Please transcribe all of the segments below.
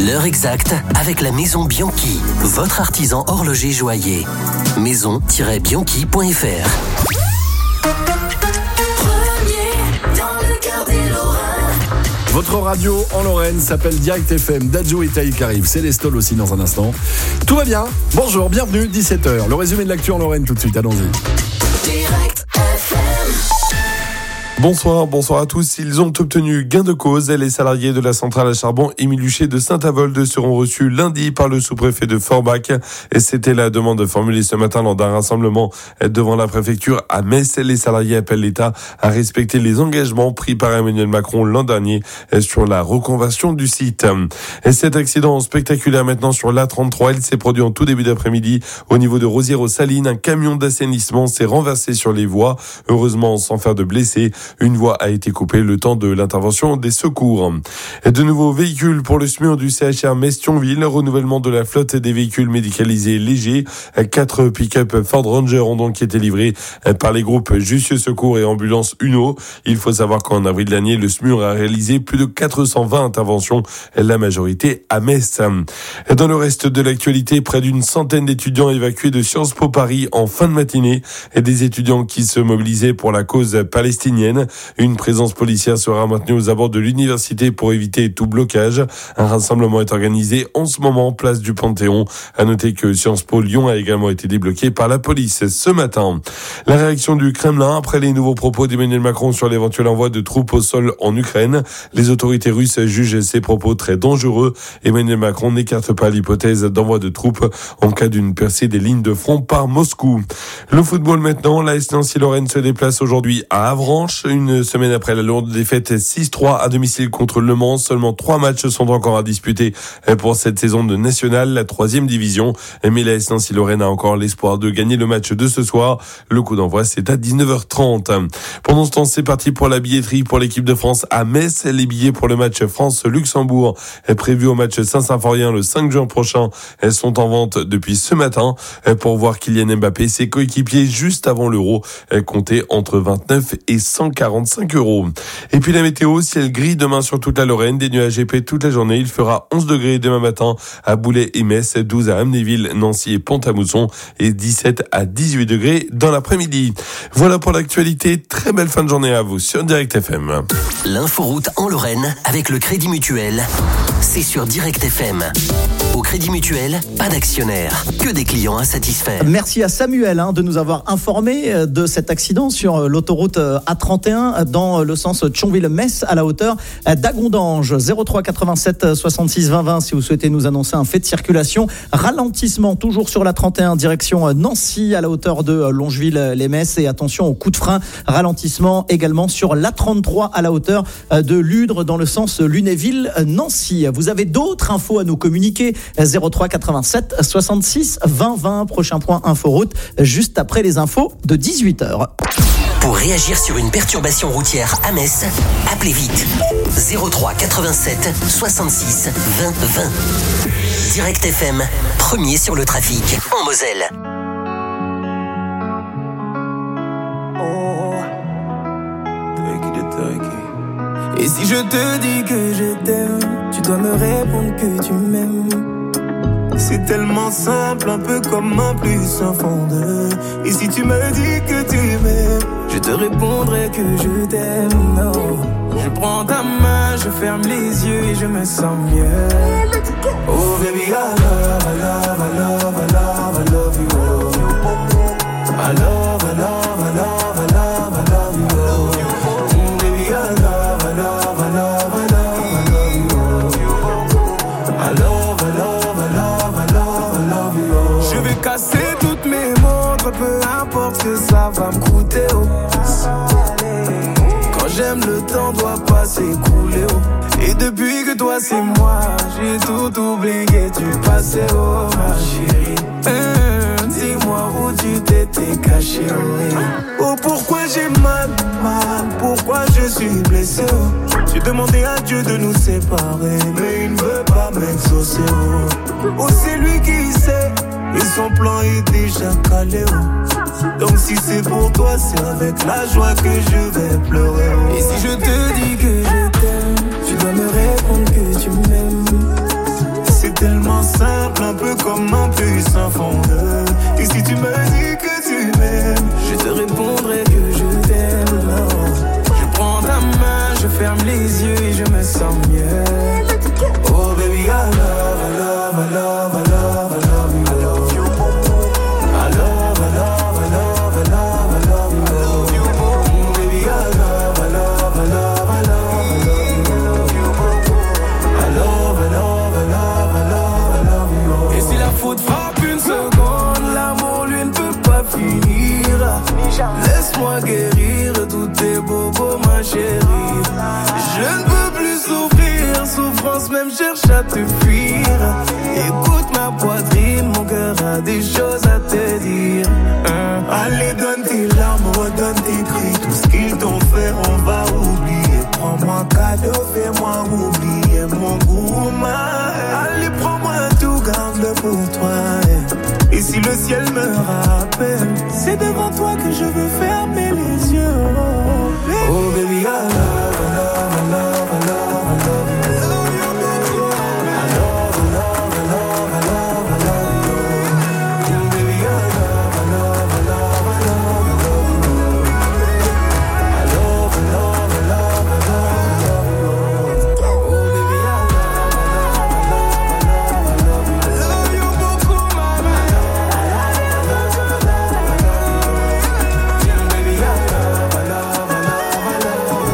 L'heure exacte avec la Maison Bianchi, votre artisan horloger joaillier. maison-bianchi.fr. Votre radio en Lorraine s'appelle Direct FM. Dadjo et Taïk arrivent. C'est les Stols aussi dans un instant. Tout va bien. Bonjour, bienvenue, 17h. Le résumé de l'actu en Lorraine tout de suite. Allons-y. Direct FM. Bonsoir à tous. Ils ont obtenu gain de cause. Les salariés de la centrale à charbon Émile Huchet de Saint-Avold seront reçus lundi par le sous-préfet de Forbach. Et c'était la demande formulée ce matin lors d'un rassemblement devant la préfecture à Metz. Les salariés appellent l'État à respecter les engagements pris par Emmanuel Macron l'an dernier sur la reconversion du site. Et cet accident spectaculaire maintenant sur l'A33, il s'est produit en tout début d'après-midi au niveau de Rosières-aux-Salines. Un camion d'assainissement s'est renversé sur les voies, heureusement sans faire de blessés. Une voie a été coupée le temps de l'intervention des secours. Et de nouveaux véhicules pour le SMUR du CHR Metz-Thionville, renouvellement de la flotte des véhicules médicalisés légers. 4 pick-up Ford Ranger ont donc été livrés par les groupes Jussieu Secours et Ambulance Uno. Il faut savoir qu'en avril dernier, le SMUR a réalisé plus de 420 interventions, la majorité à Metz. Dans le reste de l'actualité, près d'une centaine d'étudiants évacués de Sciences Po Paris en fin de matinée et des étudiants qui se mobilisaient pour la cause palestinienne. Une présence policière sera maintenue aux abords de l'université pour éviter tout blocage. Un rassemblement est organisé en ce moment, place du Panthéon. À noter que Sciences Po Lyon a également été débloqué par la police ce matin. La réaction du Kremlin après les nouveaux propos d'Emmanuel Macron sur l'éventuel envoi de troupes au sol en Ukraine. Les autorités russes jugent ces propos très dangereux. Emmanuel Macron n'écarte pas l'hypothèse d'envoi de troupes en cas d'une percée des lignes de front par Moscou. Le football maintenant, l'AS Nancy-Lorraine se déplace aujourd'hui à Avranches. Une semaine après la lourde défaite 6-3 à domicile contre Le Mans, seulement 3 matchs sont encore à disputer pour cette saison de nationale, la 3e division. Mais l'AS Nancy-Lorraine a encore l'espoir de gagner le match de ce soir. Le coup d'envoi, c'est à 19h30. Pendant ce temps, c'est parti pour la billetterie pour l'équipe de France à Metz. Les billets pour le match France-Luxembourg prévus au match Saint-Symphorien le 5 juin prochain sont en vente depuis ce matin. Pour voir Kylian Mbappé, ses coéquipiers juste avant l'Euro, comptaient entre 29 et 145 €. Et puis la météo, ciel gris demain sur toute la Lorraine, des nuages épais toute la journée. Il fera 11 degrés demain matin à Boulay et Metz, 12 à Amnéville, Nancy et Pont-à-Mousson et 17 à 18 degrés dans l'après-midi. Voilà pour l'actualité. Très belle fin de journée à vous sur Direct FM. L'inforoute en Lorraine avec le Crédit Mutuel. C'est sur Direct FM. Au Crédit Mutuel, pas d'actionnaire, que des clients insatisfaits. Merci à Samuel de nous avoir informé de cet accident sur l'autoroute A31 dans le sens Thionville-Metz à la hauteur d'Agondange. 03 87 66 20 20 si vous souhaitez nous annoncer un fait de circulation. Ralentissement toujours sur la 31 direction Nancy à la hauteur de Longeville-les-Metz et attention au coup de frein. Ralentissement également sur l'A33 à la hauteur de Ludre dans le sens Lunéville-Nancy. Vous avez d'autres infos à nous communiquer. 03 87 66 20 20. Prochain point inforoute juste après les infos de 18h. Pour réagir sur une perturbation routière à Metz, appelez vite 03 87 66 20 20. Direct FM, premier sur le trafic en Moselle. Et si je te dis que je t'aime, tu dois me répondre que tu m'aimes. C'est tellement simple, un peu comme un plus un fond de. Et si tu me dis que tu m'aimes, je te répondrai que je t'aime. Non, je prends ta main, je ferme les yeux et je me sens mieux. Oh baby, I love, I love, I love, I love, I love you. I love, I love, I love, I love, I love you. Baby, I love, I love, I love, I love, I love you. I love, I love, I love, I love, I love you. Je vais casser toutes mes montres, peu importe ce que ça va me coûter. Quand j'aime, le temps doit pas s'écouler. Et depuis que toi c'est moi, j'ai tout oublié du passé, oh ma chérie. Dis-moi où tu t'étais caché, oh pourquoi j'ai mal, pourquoi je suis blessé, oh. J'ai demandé à Dieu de nous séparer, mais il ne veut pas m'exaucer, oh c'est lui qui sait, et son plan est déjà calé, oh. Donc si c'est pour toi, c'est avec la joie que je vais pleurer, oh. Et si je te dis que je t'aime, tu dois me répondre que tu m'aimes. simple, un peu comme un puissant fondeur. Et si tu me dis que tu m'aimes, je te répondrai que je t'aime. Je prends ta main, je ferme les yeux et je me sens mieux. Oh baby, I love, I love, I love, I love, I love you. I love you. I love, I love, I love, I love, I love you. I love you. Baby, I love, I love, I love, I love, I love you. I love, I love, I love, I love, I love you. Et si la faute frappe une seconde, l'amour lui ne peut pas finir. Laisse-moi guérir tous tes bobos, ma chérie. Je ne peux plus souffrir, souffrance même cherche à te fuir. Écoute ma poitrine, mon cœur a des choses à te dire. Allez, donne tes larmes, redonne tes cris. Tout ce qu'ils t'ont fait, on va oublier. Prends-moi cadeau, fais-moi oublier mon gourmand. Allez, prends-moi tout, garde-le pour toi. Et si le ciel me rappelle, c'est devant toi que je veux fermer les yeux. Oh baby, I love, I love, I love, I love, I love you. I love, I love, I love, I love, I love you. Baby, I love, I love, I love, I love, I love you. I love, I love, I love, I love, I love you. Oh baby, I love, I love, I love, I love you. I love you beaucoup, mama. Baby, I love, I love, I love, I love you.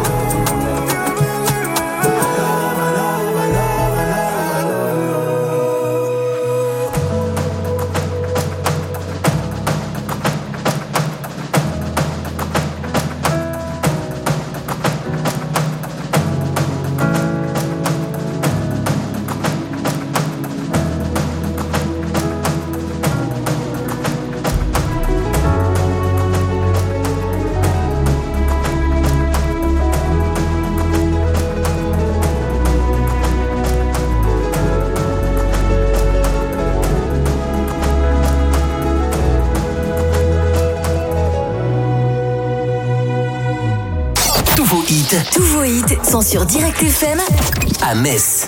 Tous vos hits sont sur Direct FM à Metz.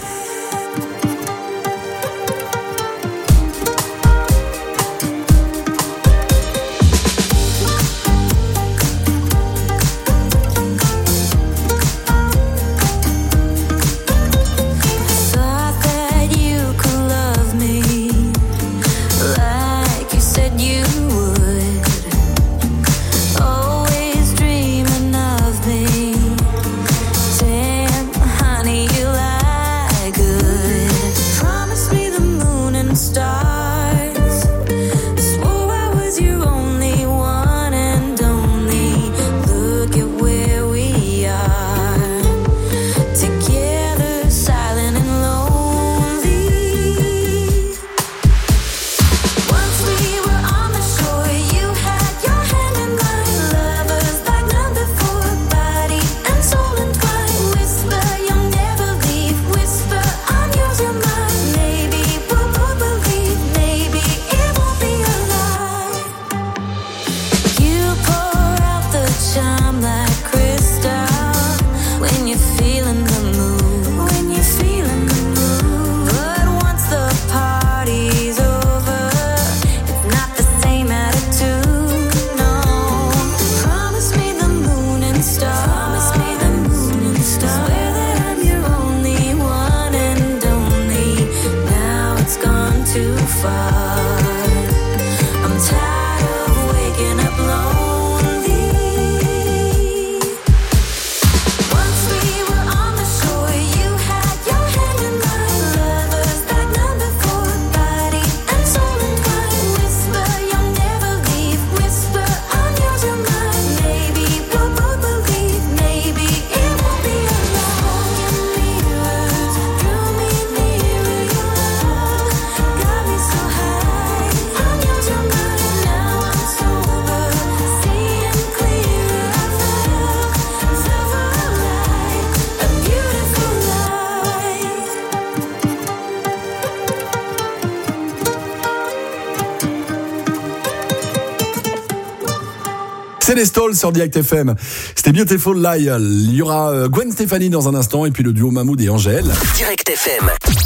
C'est les Stalls sur Direct FM. C'était Beautiful Lie. Il y aura Gwen Stefani dans un instant et puis le duo Mahmoud et Angèle. Direct FM.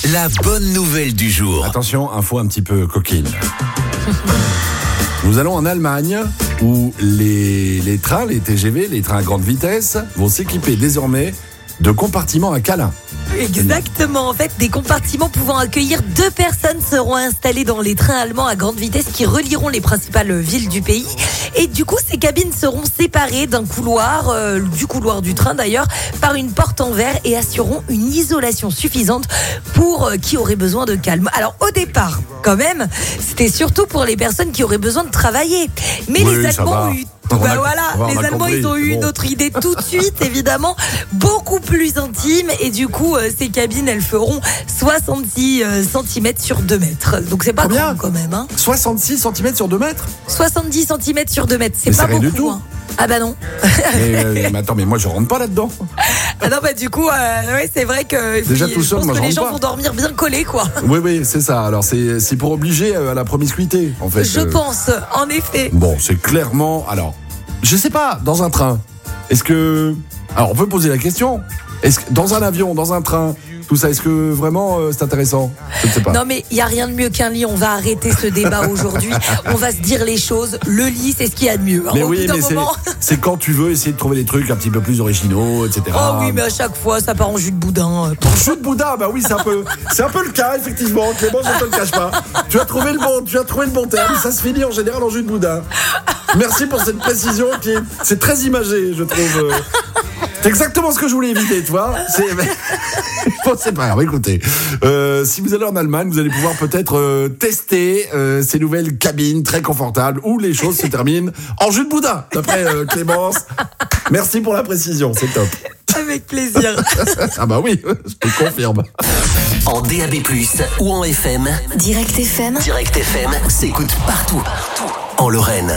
La bonne nouvelle du jour. Attention, info un petit peu coquine. Nous allons en Allemagne où les trains, les TGV, les trains à grande vitesse vont s'équiper désormais de compartiments à câlins. Exactement, en fait, des compartiments pouvant accueillir 2 personnes seront installés dans les trains allemands à grande vitesse qui relieront les principales villes du pays. Et du coup, ces cabines seront séparées d'un couloir, du couloir du train d'ailleurs, par une porte en verre et assureront une isolation suffisante pour qui aurait besoin de calme. Alors au départ, quand même, c'était surtout pour les personnes qui auraient besoin de travailler. Mais oui, les Allemands ont eu... les Allemands, ils ont eu une autre idée tout de suite, évidemment, beaucoup plus intime. Et du coup, ces cabines, elles feront 66 cm sur 2 mètres. Donc c'est pas grand quand même. Hein. 66 cm sur 2 mètres 70 cm sur 2 mètres, c'est mais pas rien beaucoup. Du tout. Hein. Ah bah non. mais attends, mais moi je rentre pas là-dedans. Ah non, bah du coup, ouais, c'est vrai que déjà tout seul, moi je pense que les gens pas. vont dormir bien collés, quoi. Oui, c'est ça. Alors c'est pour obliger à la promiscuité, en fait. Je pense, en effet. Bon, c'est clairement. Alors, je sais pas, dans un train, est-ce que. Alors, on peut poser la question. Est-ce que dans un avion, dans un train, tout ça, est-ce que vraiment c'est intéressant? Je ne sais pas. Non, mais il n'y a rien de mieux qu'un lit. On va arrêter ce débat aujourd'hui. On va se dire les choses. Le lit, c'est ce qu'il y a de mieux. Mais oui, mais c'est quand tu veux essayer de trouver des trucs un petit peu plus originaux, etc. Oh oui, mais à chaque fois, ça part en jus de boudin. En jus de boudin, bah oui, c'est un peu le cas, effectivement. Clément, je ne te le cache pas. Tu as trouvé le bon terme. Ça se finit en général en jus de boudin. Merci pour cette précision c'est très imagé, je trouve. C'est exactement ce que je voulais éviter, tu vois. Bon, c'est pas grave, écoutez. Si vous allez en Allemagne, vous allez pouvoir peut-être tester ces nouvelles cabines très confortables où les choses se terminent en jus de boudin, d'après Clémence. Merci pour la précision, c'est top. Avec plaisir. Ah bah oui, je te confirme. En DAB+, ou en FM. Direct FM. Direct FM s'écoute partout. En Lorraine.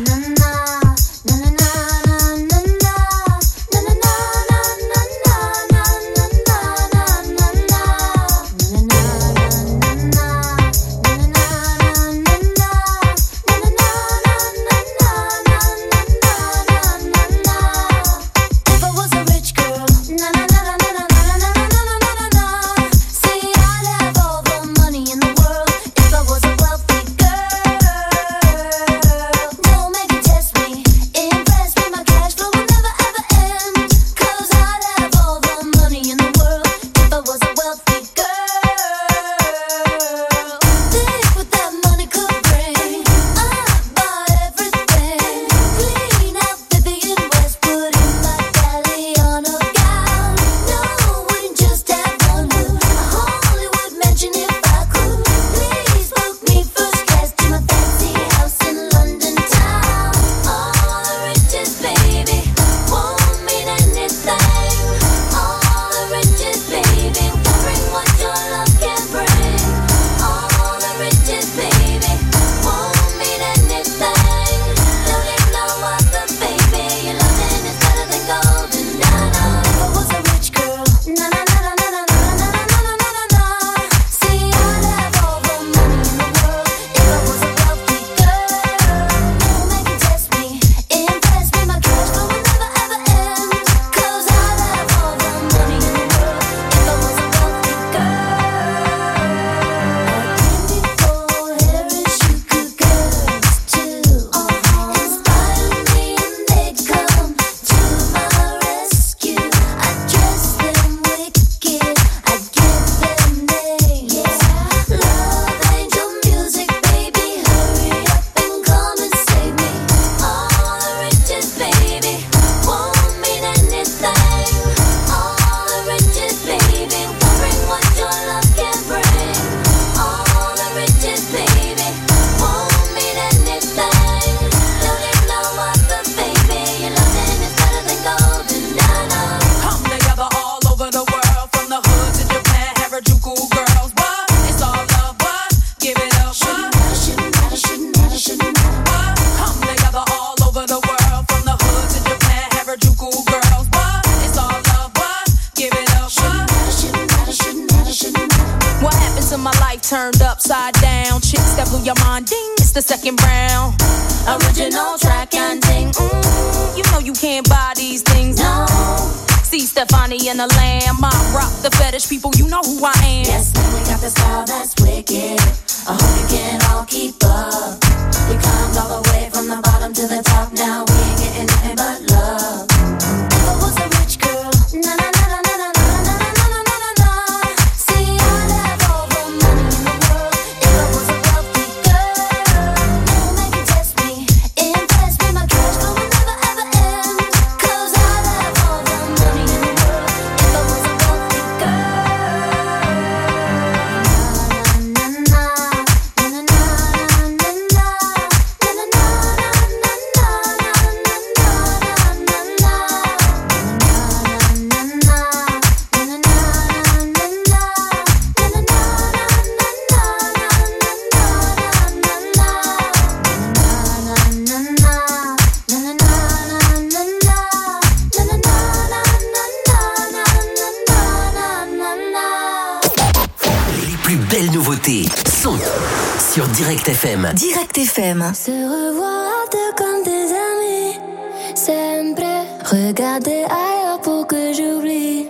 turned upside down. Chicks that blew your mind, ding, it's the second round. Original track and ding, you know you can't buy these things, no. See Steph Stefani and the Lamb. I rock the fetish people, you know who I am. Yes, man, we got the style that's wicked. I hope you can all keep up. We climbed all the way from the bottom to the top. Now we ain't getting nothing but love. If I was a rich girl, na na na na na na na na na na na na na. See, I'd have all the money in the world. If I was a wealthy girl, no man can test me, impress me. My cash flow will never ever end. 'Cause I'd have all the money in the world. If I was a wealthy girl. Na na na na na na na na na. Les plus belles nouveautés sont sur Direct FM. Direct FM. Se revoir à deux comme des amis. Sempre. Regarder ailleurs pour que j'oublie.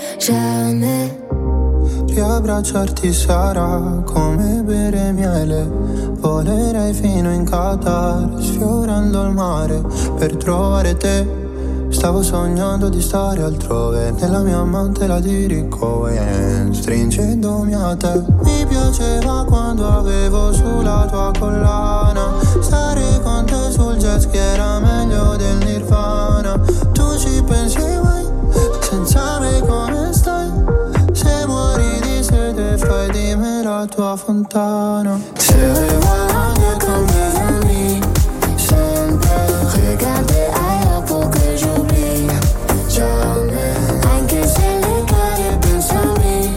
Jamais. Riabbracciarti sarà come bere miele. Volerei fino in Qatar, sfiorando il mare per trovare te. Stavo sognando di stare altrove, nella mia amante la dirigo e stringendomi a te. Mi piaceva quando avevo sulla tua collana, stare con te sul jet ski era meglio del Nirvana. Tu ci pensi mai, senza me come stai? Se muori di sete fai di me la tua fontana. Se guardi con mes amis, sempre regarder ailleurs pour que j'oublie. Jamais, anche se le cari pensa a me,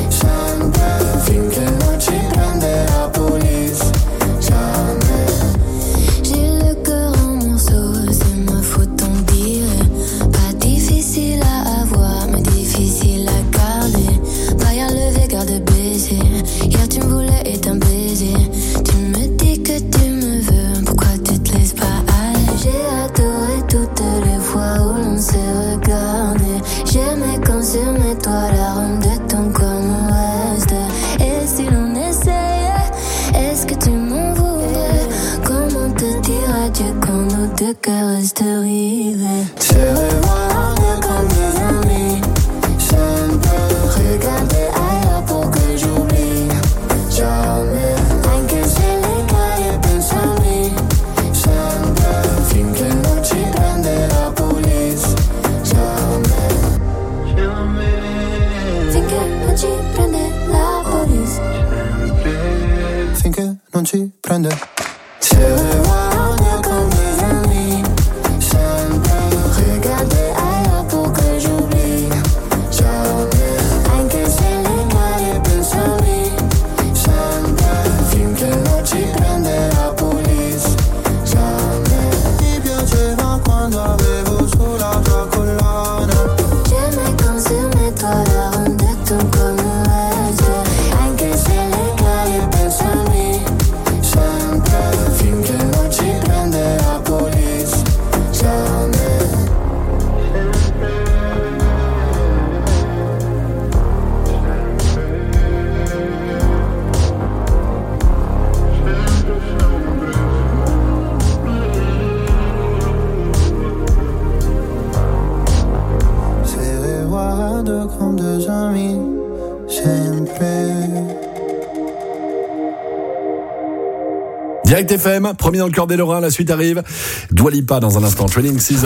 sempre, finché non ci prende la police. Jamais. J'ai le cœur en morceaux, c'est ma faute on dirait. Pas difficile à avoir, mais difficile à garder. Pas à lever, garde baiser. Hier tu me voulais et t'un baiser. Tu me dis que tu me veux, pourquoi tu te laisses pas aller? J'ai adoré toutes les fois où l'on s'est regardé. J'aimais quand sur mes toits l'arôme de ton corps me reste. Et si l'on essayait, est-ce que tu m'en voudrais? Comment te dire adieu quand nos deux cœurs restent rivés? Se regarder comme des amis, sempre regarder ailleurs pour que j'oublie. Jamais, anche se le cari pensa a me, sempre, finché non ci prende la police. Jamais, Finché non ci prende la police. finché non ci prende. Se regarder comme des amis, sempre regarder ailleurs pour que j'oublie. Jamais, anche se le cari pensa a me, sempre, finché non ci prende la police. Jamais. Mi piaceva quando avevo sulla tua collana. J'aimais quand sur mes toits l'arôme de ton corps me reste. Anche se le cari pensa a me, sempre, finché non ci prende la police. Jamais. Se regarde comme des amis, sempre. Direct FM, premier dans le cœur des Lorrains, la suite arrive. Dua Lipa dans un instant, Training Season.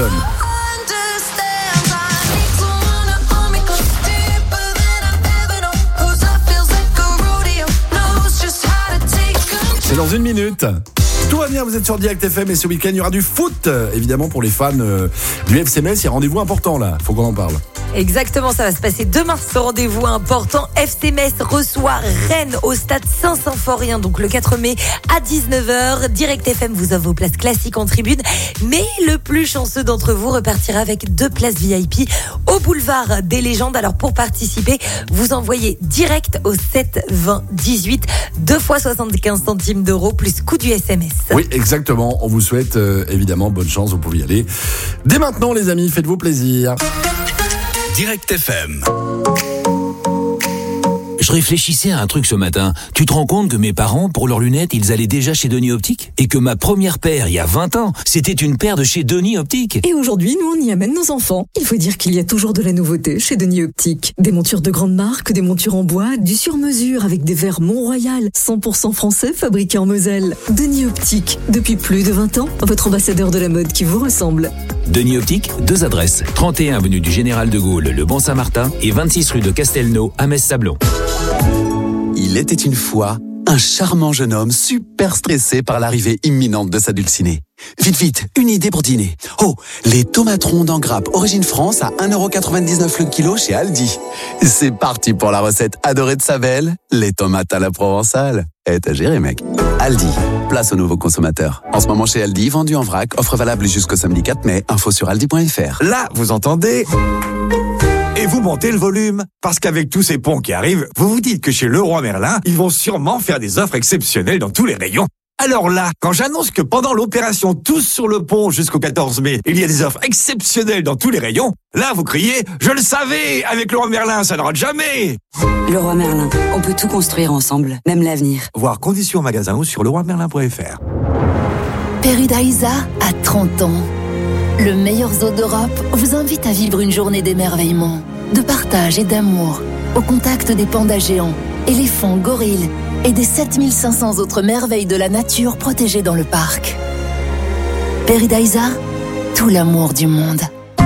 C'est dans une minute. Tout va bien, vous êtes sur Direct FM et ce week-end il y aura du foot. Évidemment pour les fans du FC Metz, il y a rendez-vous important là, faut qu'on en parle. Exactement, ça va se passer demain, ce rendez-vous important. FC Metz reçoit Rennes au stade Saint-Symphorien, donc le 4 mai à 19h. Direct FM vous offre vos places classiques en tribune, mais le plus chanceux d'entre vous repartira avec 2 places VIP au boulevard des légendes. Alors pour participer, vous envoyez direct au 7 20 18, 2 fois 75 centimes d'euros plus coût du SMS. Oui, exactement. On vous souhaite évidemment bonne chance, vous pouvez y aller. Dès maintenant les amis, faites-vous plaisir. Direct FM. Je réfléchissais à un truc ce matin. Tu te rends compte que mes parents, pour leurs lunettes, ils allaient déjà chez Denis Optique? Et que ma première paire, il y a 20 ans, c'était une paire de chez Denis Optique. Et aujourd'hui, nous, on y amène nos enfants. Il faut dire qu'il y a toujours de la nouveauté chez Denis Optique. Des montures de grande marque, des montures en bois, du sur-mesure avec des verres Mont-Royal, 100% français fabriqués en Moselle. Denis Optique, depuis plus de 20 ans, votre ambassadeur de la mode qui vous ressemble. Denis Optique, 2 adresses. 31 avenue du Général de Gaulle, le Bon-Saint-Martin et 26 rue de Castelnau à Metz-Sablon. Il était une fois un charmant jeune homme super stressé par l'arrivée imminente de sa dulcinée. Vite, vite, une idée pour dîner. Oh, les tomates rondes en grappe Origine France à 1,99€ le kilo chez Aldi. C'est parti pour la recette adorée de sa belle, les tomates à la provençale. T'as géré, mec. Aldi, place aux nouveaux consommateurs. En ce moment chez Aldi, vendu en vrac, offre valable jusqu'au samedi 4 mai, info sur aldi.fr. Là, vous entendez ? Et vous montez le volume. Parce qu'avec tous ces ponts qui arrivent, vous vous dites que chez Leroy Merlin, ils vont sûrement faire des offres exceptionnelles dans tous les rayons. Alors là, quand j'annonce que pendant l'opération Tous sur le pont jusqu'au 14 mai, il y a des offres exceptionnelles dans tous les rayons, là vous criez « Je le savais, avec Leroy Merlin, ça ne rate jamais !» Leroy Merlin, on peut tout construire ensemble, même l'avenir. Voir conditions en magasin ou sur leroymerlin.fr. Paradisa a 30 ans. Le meilleur zoo d'Europe vous invite à vivre une journée d'émerveillement, de partage et d'amour, au contact des pandas géants, éléphants, gorilles et des 7500 autres merveilles de la nature protégées dans le parc. Paradisa, tout l'amour du monde.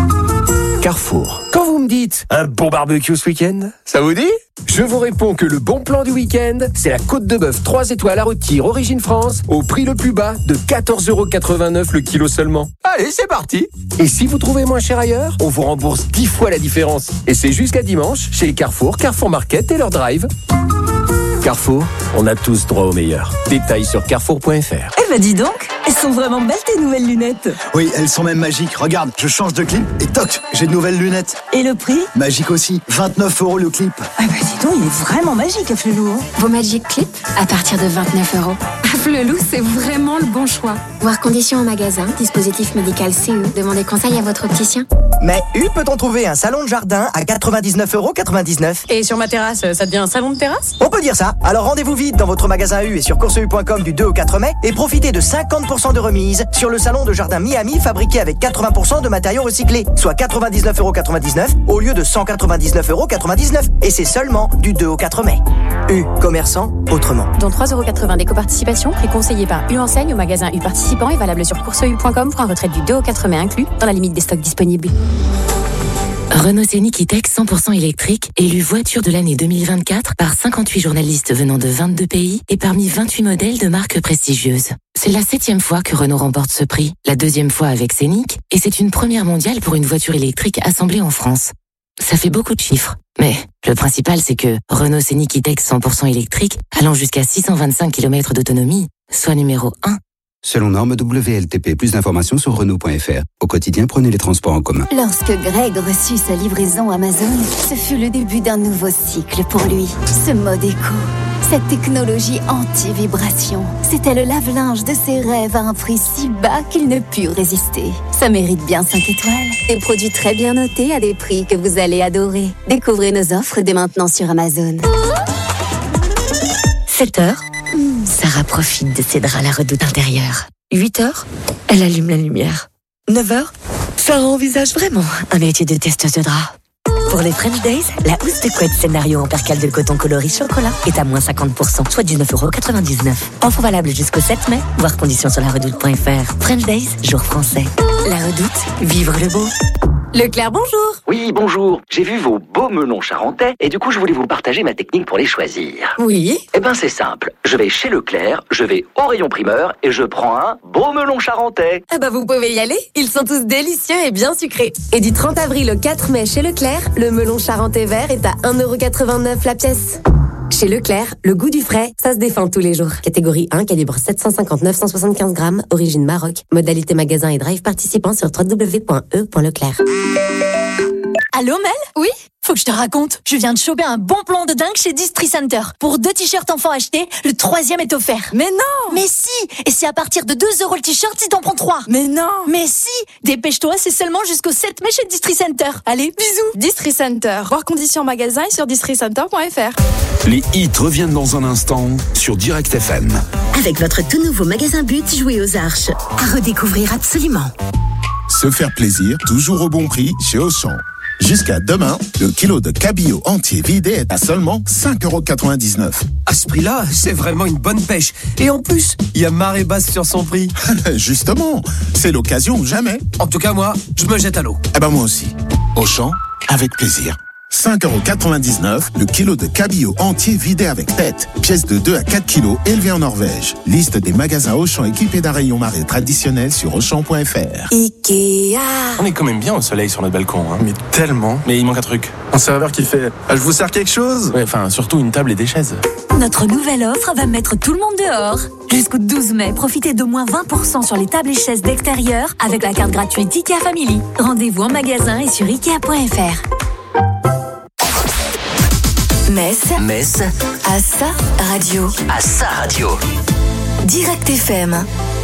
Carrefour. Quand vous me dites un bon barbecue ce week-end, ça vous dit? Je vous réponds que le bon plan du week-end, c'est la côte de bœuf 3 étoiles à rôtir Origine France au prix le plus bas de 14,89€ le kilo seulement. Allez, c'est parti. Et si vous trouvez moins cher ailleurs, on vous rembourse 10 fois la différence. Et c'est jusqu'à dimanche chez Carrefour, Carrefour Market et leur drive. Carrefour, on a tous droit au meilleur. Détails sur carrefour.fr. Eh ben dis donc, elles sont vraiment belles tes nouvelles lunettes. Oui, elles sont même magiques. Regarde, je change de clip et toc, j'ai de nouvelles lunettes. Et le prix? Magique aussi, 29€ le clip. Ah bah dis donc, il est vraiment magique, Afflelou. Vos Magic Clip à partir de 29€. Afflelou, c'est vraiment le bon choix. Voir conditions en magasin, dispositif médical CE. Demandez conseil à votre opticien. Mais où peut-on trouver un salon de jardin à 99,99€? Et sur ma terrasse, ça devient un salon de terrasse? On peut dire ça. Alors rendez-vous vite dans votre magasin U et sur courseu.com du 2 au 4 mai et profitez de 50% de remise sur le salon de jardin Miami fabriqué avec 80% de matériaux recyclés, soit 99,99€ au lieu de 199,99€. Et c'est seulement du 2 au 4 mai. U, commerçant autrement. Dont 3,80€ d'éco-participation, prix conseillé par U Enseigne au magasin U participant et valable sur courseu.com pour un retrait du 2 au 4 mai inclus dans la limite des stocks disponibles. Renault Scénic E-Tech 100% électrique, élu voiture de l'année 2024 par 58 journalistes venant de 22 pays et parmi 28 modèles de marques prestigieuses. C'est la 7e fois que Renault remporte ce prix, la 2e fois avec Scénic, et c'est une première mondiale pour une voiture électrique assemblée en France. Ça fait beaucoup de chiffres, mais le principal c'est que Renault Scénic E-Tech 100% électrique, allant jusqu'à 625 km d'autonomie, soit numéro 1. Selon norme WLTP, plus d'informations sur Renault.fr. Au quotidien, prenez les transports en commun. Lorsque Greg reçut sa livraison Amazon, ce fut le début d'un nouveau cycle pour lui. Ce mode éco, cette technologie anti-vibration, c'était le lave-linge de ses rêves à un prix si bas qu'il ne put résister. Ça mérite bien 5 étoiles. Des produits très bien notés à des prix que vous allez adorer. Découvrez nos offres dès maintenant sur Amazon. 7h, Sarah profite de ses draps à la redoute intérieure. 8h, elle allume la lumière. 9h, Sarah envisage vraiment un métier de testeuse de draps. Pour les French Days, la housse de couette scénario en percale de coton coloris chocolat est à moins 50%, soit 19,99€. Offre valable jusqu'au 7 mai, voir conditions sur laredoute.fr. French Days, jour français. La Redoute, vivre le beau. Leclerc, bonjour. Oui, bonjour. J'ai vu vos beaux melons charentais et du coup, je voulais vous partager ma technique pour les choisir. Oui. Eh ben, c'est simple. Je vais chez Leclerc, je vais au rayon primeur et je prends un beau melon charentais. Ah bah, vous pouvez y aller. Ils sont tous délicieux et bien sucrés. Et du 30 avril au 4 mai chez Leclerc, le melon charentais vert est à 1,89€ la pièce. Chez Leclerc, le goût du frais, ça se défend tous les jours. Catégorie 1, calibre 759-175 grammes, origine Maroc. Modalité magasin et drive participant sur www.e.leclerc. Allô Mel ? Oui ? Faut que je te raconte. Je viens de choper un bon plan de dingue chez Distri-Center. Pour 2 t-shirts enfants achetés, le 3e est offert. Mais non ! Mais si ! Et c'est à partir de 2 € le t-shirt si t'en prends 3. Mais non ! Mais si ! Dépêche-toi, c'est seulement jusqu'au 7 mai chez Distri-Center. Allez, bisous ! Distri-Center. Voir conditions magasin et sur districenter.fr. Les hits reviennent dans un instant sur Direct FM. Avec votre tout nouveau magasin But, jouez aux Arches. À redécouvrir absolument. Se faire plaisir, toujours au bon prix chez Auchan. Jusqu'à demain, le kilo de cabillaud entier vidé est à seulement 5,99 €. À ce prix-là, c'est vraiment une bonne pêche. Et en plus, il y a marée basse sur son prix. Justement, c'est l'occasion ou jamais. En tout cas, moi, je me jette à l'eau. Eh ben moi aussi. Auchan, avec plaisir. 5,99 € le kilo de cabillaud entier vidé avec tête. Pièce de 2 à 4 kilos élevée en Norvège. Liste des magasins Auchan équipés d'un rayon marée traditionnel sur Auchan.fr. Ikea. On est quand même bien au soleil sur notre balcon, hein. Mais tellement. Mais il manque un truc. Un serveur qui fait « Je vous sers quelque chose ?» Ouais, enfin, surtout une table et des chaises. Notre nouvelle offre va mettre tout le monde dehors. Jusqu'au 12 mai, profitez d'au moins 20% sur les tables et chaises d'extérieur avec la carte gratuite Ikea Family. Rendez-vous en magasin et sur Ikea.fr. Metz à sa radio. À sa radio. Direct FM.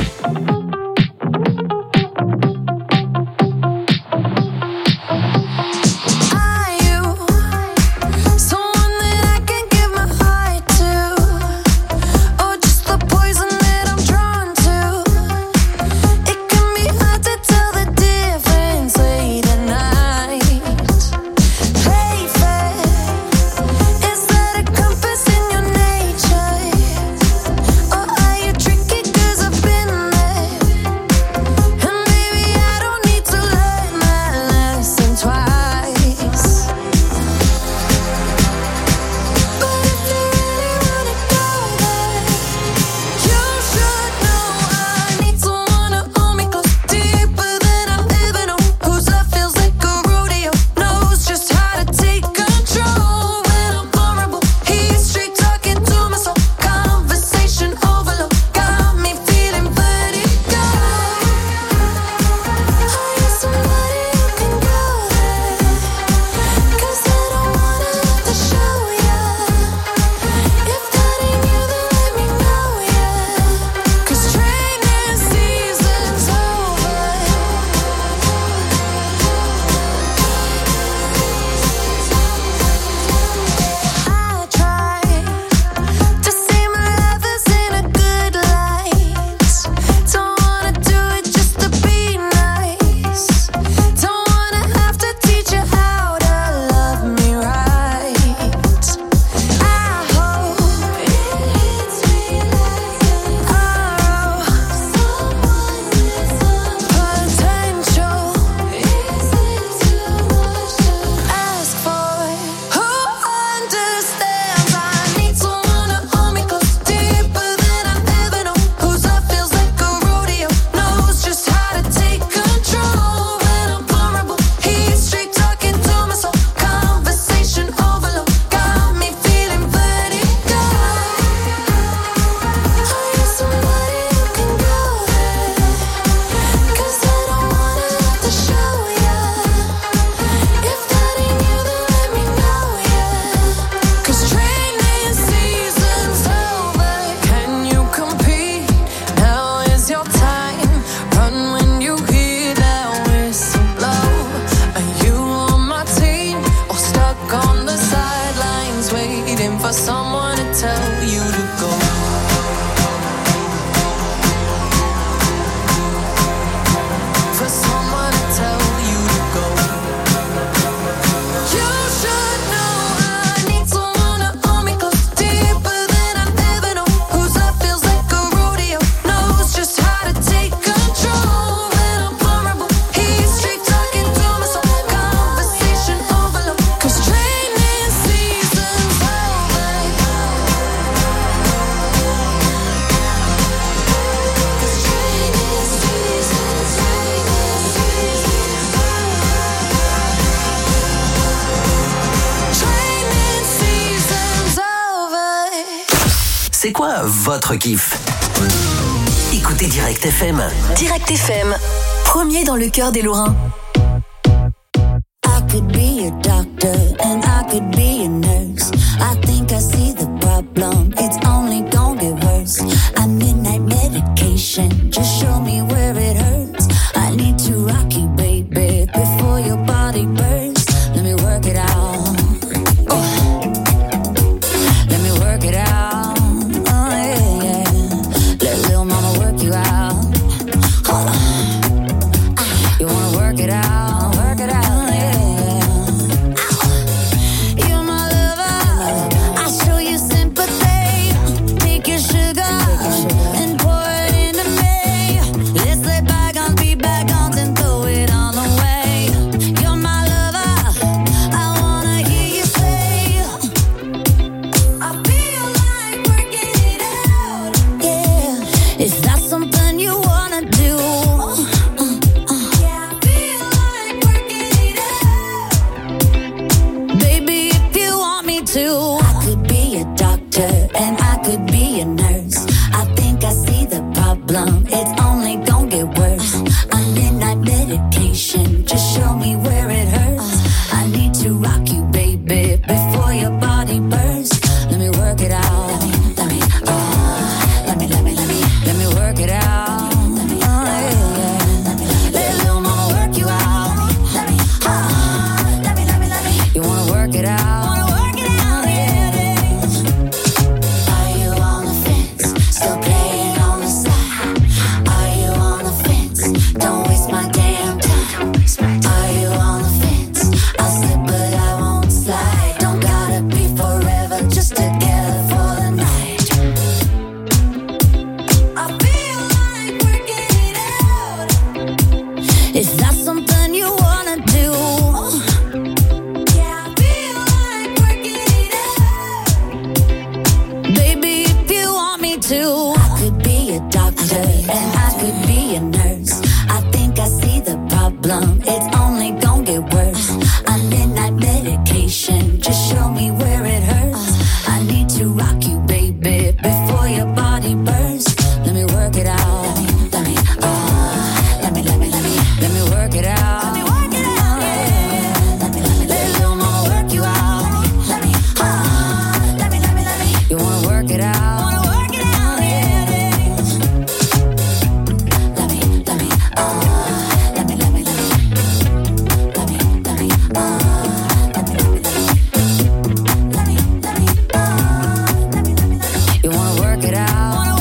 C'est quoi votre kiff? Écoutez Direct FM. Direct FM, premier dans le cœur des Lorrains. I could be be a doctor and I could be a nurse. I think I see the problem, it's only gonna get worse. I midnight medication, just show me where it hurts. I need to rock you, baby, before your body bursts. Let me work it out. Oh. Let me work it out. Oh, yeah, yeah. Let little mama work you out. Hold on. You wanna work it out? Work it out, yeah. You're my lover. I show you sympathy. Take your sugar and pour it into me. Let's let bygones be bygones and throw it all away. You're my lover. I wanna hear you say, I feel like working it out. Yeah, is that something you wanna do? Yeah, I feel like working it out. Baby, if you want me to, I could be a doctor and I could be a nurse. I think I see the problem, it's only gonna get worse. I'm midnight medication, just show me where it hurts. I need to rock you, baby, before your body bursts. Let me work it out. Let me work it out. Oh, yeah, yeah. Let little mama work you out. You wanna work it out? Yeah. Are you on the fence? Still playing on the side? Are you on the fence? Don't waste my damn time. Are you on the fence? I'll slip but I won't slide. Don't gotta be forever, just together for the night. I feel like working it out. Is that something you wanna do? Yeah, I feel like working it out. Baby, if you want me to, I could be a doctor and I could be a nurse. I think I see the problem, it's only gonna get worse. I'm midnight medication, just show me where it hurts. I need to rock you, baby, before your body bursts. Let me work it out. Let me work it out. Let little mama work you out. You wanna work it out? You wanna work it out?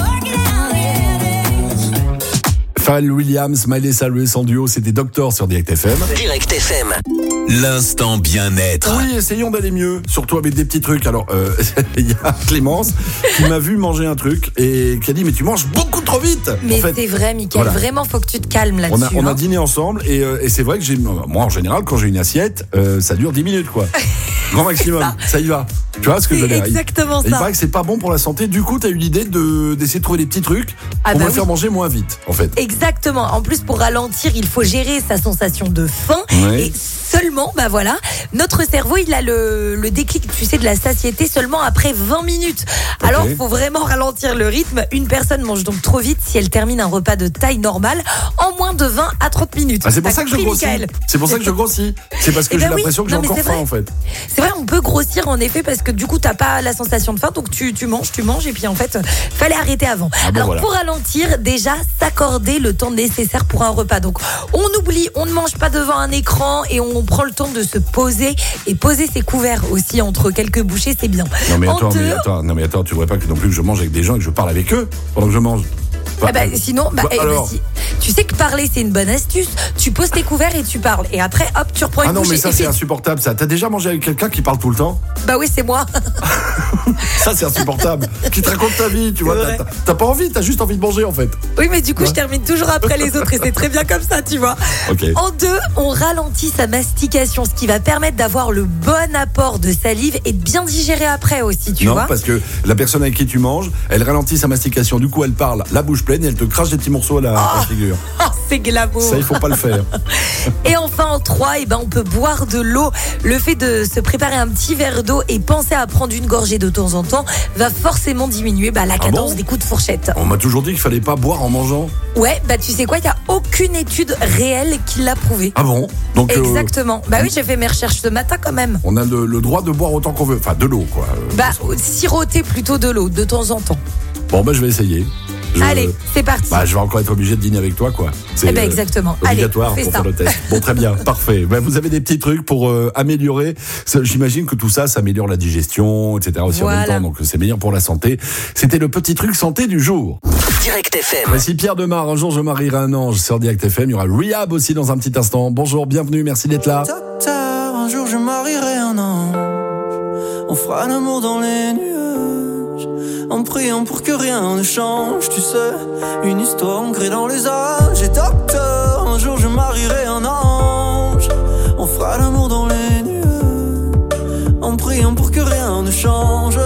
Pharrell Williams, Miley Cyrus en duo, c'était Doctor sur Direct FM. Direct FM. L'instant bien-être. Oui, essayons d'aller mieux, surtout avec des petits trucs. Alors, il y a Clémence qui m'a vu manger un truc et qui a dit, mais tu manges beaucoup trop vite. Mais en fait, c'est vrai, Mickaël, voilà. vraiment, faut que tu te calmes là-dessus. On a dîné ensemble et c'est vrai que moi en général, quand j'ai une assiette, ça dure 10 minutes, quoi. Grand maximum, ça y va. Tu vois ce que je veux dire? Exactement ça. Il paraît que c'est pas bon pour la santé. Du coup, t'as eu l'idée d'essayer de trouver des petits trucs pour me faire manger moins vite, en fait. Exactement. En plus, pour ralentir, il faut gérer sa sensation de faim. Oui. Et seulement, bah voilà, notre cerveau, il a le déclic, tu sais, de la satiété seulement après 20 minutes. Okay. Alors, il faut vraiment ralentir le rythme. Une personne mange donc trop vite si elle termine un repas de taille normale en moins de 20 à 30 minutes. Ah, c'est pour ça que je grossis. C'est pour ça que je grossis. C'est parce que j'ai l'impression que j'ai encore faim, en fait. C'est vrai, on peut grossir en effet parce que du coup, t'as pas la sensation de faim, donc tu manges et puis en fait, fallait arrêter avant. Alors, voilà. Pour ralentir, déjà, s'accorder le temps nécessaire pour un repas. Donc, on oublie, on ne mange pas devant un écran et on prend le temps de se poser et poser ses couverts aussi entre quelques bouchées, c'est bien. Non mais attends, tu voudrais pas que non plus que je mange avec des gens et que je parle avec eux pendant que je mange. Sinon, tu sais que parler c'est une bonne astuce. Tu poses tes couverts et tu parles. Et après, hop, tu reprends une bouchée. Ah non, mais ça c'est insupportable ça. T'as déjà mangé avec quelqu'un qui parle tout le temps? Bah oui, c'est moi. Ça c'est insupportable. Qui te raconte ta vie, tu vois. T'as pas envie, t'as juste envie de manger en fait. Oui, mais du coup, je termine toujours après les autres et c'est très bien comme ça, tu vois. Okay. En 2, on ralentit sa mastication, ce qui va permettre d'avoir le bon apport de salive et de bien digérer après aussi, tu vois. Non, parce que la personne avec qui tu manges, elle ralentit sa mastication. Du coup, elle parle la bouche bouche pleine et elle te crache des petits morceaux à la figure. Oh, c'est glamour. Ça, il faut pas le faire. Et enfin, en 3, on peut boire de l'eau. Le fait de se préparer un petit verre d'eau et penser à prendre une gorgée de temps en temps va forcément diminuer la cadence des coups de fourchette. On m'a toujours dit qu'il fallait pas boire en mangeant. Ouais, tu sais quoi, il n'y a aucune étude réelle qui l'a prouvé. Ah bon? Donc, exactement. Oui, j'ai fait mes recherches ce matin quand même. On a le droit de boire autant qu'on veut. Enfin, de l'eau, quoi. Siroter plutôt de l'eau, de temps en temps. Bon, je vais essayer. Allez, c'est parti. Je vais encore être obligé de dîner avec toi, quoi. C'est exactement. Obligatoire. Allez, pour ça. faire le test. Bon, très bien, parfait. Vous avez des petits trucs pour améliorer. J'imagine que tout ça, ça améliore la digestion, etc. aussi en même temps. Donc, c'est meilleur pour la santé. C'était le petit truc santé du jour. Direct FM. Voici Pierre Demar. Un jour, je marierai un ange sur Direct FM. Il y aura Rehab aussi dans un petit instant. Bonjour, bienvenue. Merci d'être là. Docteur, un jour, je marierai un ange. On fera l'amour dans les nuages, en priant pour que rien ne change, tu sais, une histoire ancrée dans les âges. Et docteur, un jour je marierai un ange. On fera l'amour dans les nuages, en priant pour que rien ne change.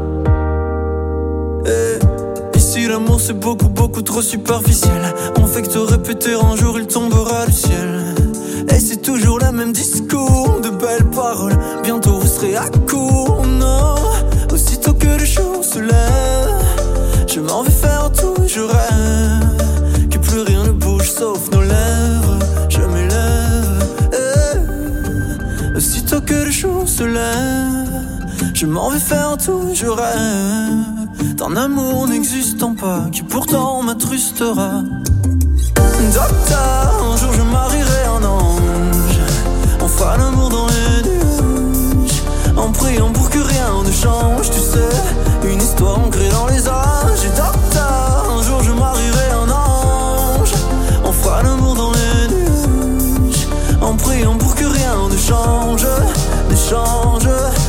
Et ici l'amour c'est beaucoup, beaucoup trop superficiel. On fait que te répéter un jour il tombera du ciel. Et c'est toujours le même discours, de belles paroles. Bientôt vous serez à court, non. Aussitôt que le jour se lève, je m'en vais faire tout, je rêve que plus rien ne bouge sauf nos lèvres. Je m'élève, aussitôt que le jour se lève, je m'en vais faire tout, je rêve d'un amour n'existant pas, qui pourtant m'attrustera. Docteur, un jour je marierai un ange. On fera l'amour dans les nuages, en priant pour que rien ne change, tu sais, une histoire ancrée dans les âges. Et docteur, un jour je marierai un ange. On fera l'amour dans les nuages, en priant pour que rien ne change, ne change.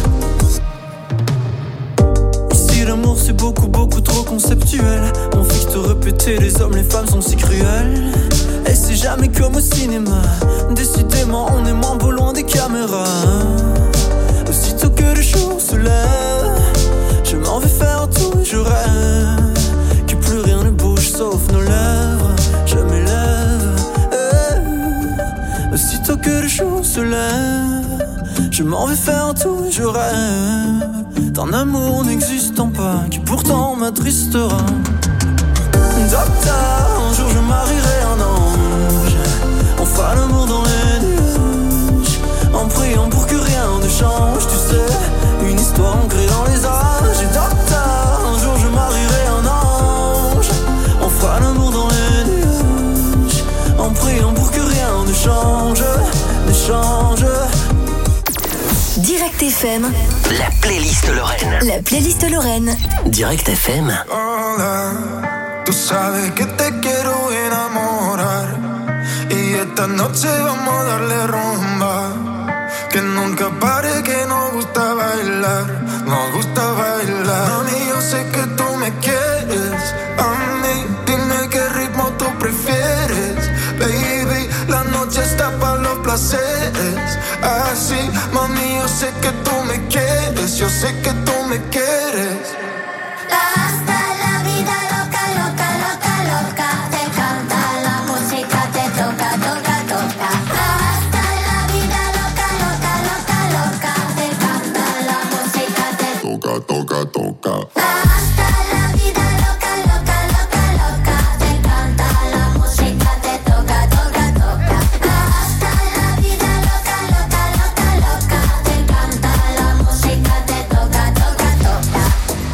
Ici l'amour c'est beaucoup, beaucoup trop conceptuel. On fait que te répéter, les hommes, les femmes sont si cruels. Et c'est jamais comme au cinéma, décidément on est moins beau loin des caméras. Aussitôt que le jour se lève, je m'en vais faire tout, je rêve que plus rien ne bouge sauf nos lèvres. Je m'élève, aussitôt que le jour se lève, je m'en vais faire tout, je rêve d'un amour n'existant pas, qui pourtant m'attristera. Docteur, un jour je marierai un ange. On fera l'amour dans les nuages, en priant pour que rien ne change, tu sais, une histoire ancrée dans les âges. Et docteur, un jour je marierai un ange. On fera l'amour dans les nuages, en priant pour que rien ne change, ne change. Direct FM. La playlist Lorraine. La playlist Lorraine. Direct FM. Hola, tú sabes que te quiero enamorar y esta noche vamos a darle rumba, que nunca pare, que nos gusta bailar, nos gusta bailar. Mami, yo sé que tú me quieres, a mí dime qué ritmo tú prefieres, baby, la noche está para los placeres, así, mami, yo sé que tú me quieres, yo sé que tú me quieres. Hasta la vida loca, loca, loca, loca. Te canta la música, te toca, toca, toca. Hasta la vida loca, loca, loca, loca. Te canta la música, te toca, toca, toca. Hasta la vida loca, loca, loca, loca. Te canta la música, te toca, toca, toca. Hasta la vida loca, loca, loca, loca. Te canta la música, te toca, toca, toca.